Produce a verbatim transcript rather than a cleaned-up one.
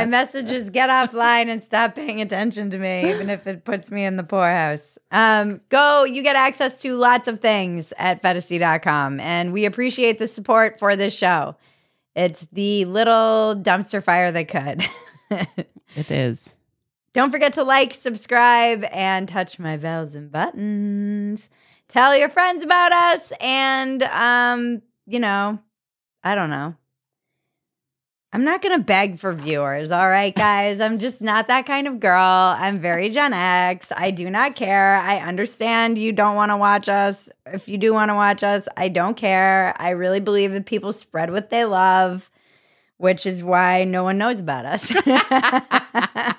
My message is get offline and stop paying attention to me, even if it puts me in the poorhouse. Um, go, you get access to lots of things at Phetasy dot com, and we appreciate the support for this show. It's the little dumpster fire that could. It is. Don't forget to like, subscribe, and touch my bells and buttons. Tell your friends about us, and, um, you know, I don't know. I'm not going to beg for viewers, all right, guys? I'm just not that kind of girl. I'm very Gen X. I do not care. I understand you don't want to watch us. If you do want to watch us, I don't care. I really believe that people spread what they love, which is why no one knows about us.